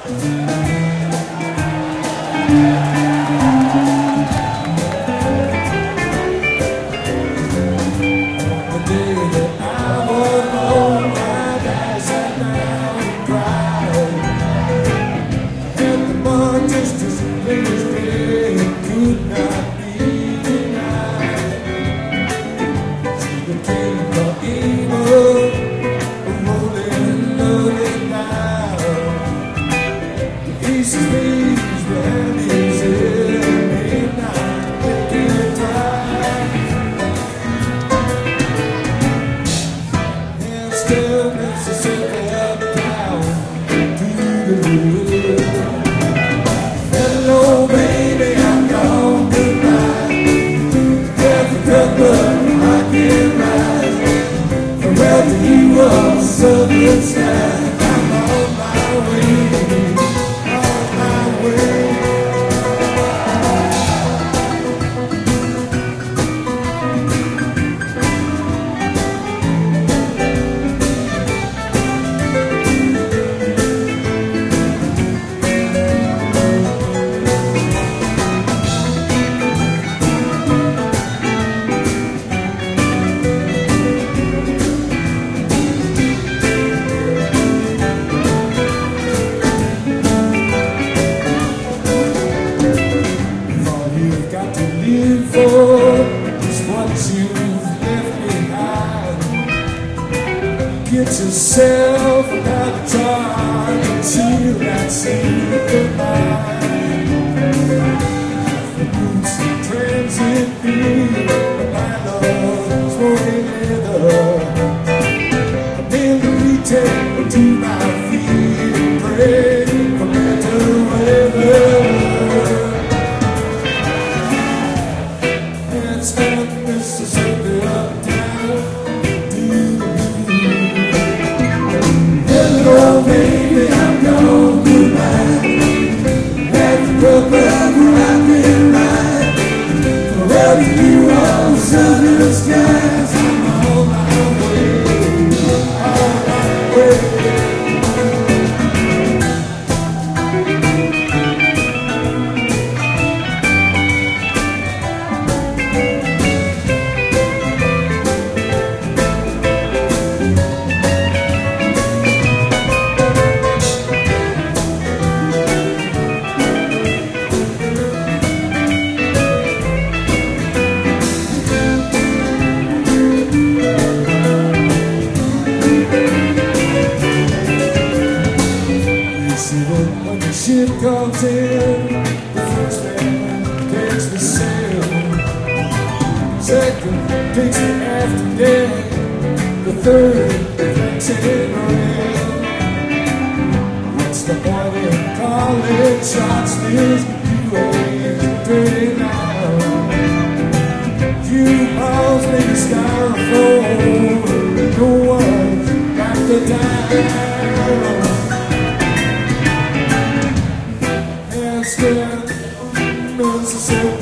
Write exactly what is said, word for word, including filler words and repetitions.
Hello, baby, I'm gone goodbye. Every couple I can rise around the evil southern sky. I'm on my way, on my way. Get yourself another time until that same goodbye. The boots and transit feel the my love's rolling leather. I nailed the retail to my feet and pray for better weather. It's not Mississippi uptown. Hello, baby, I'm gone goodbye. Every program I can ride forever you on southern skies. I'm on my way, on my way. When the ship comes in, the first man takes the sail. Second takes the after deck. The third takes it in rail. What's the point in calling shots? This you always dirty now. Few miles maybe styrofoam. No one's got the time. Mississippi.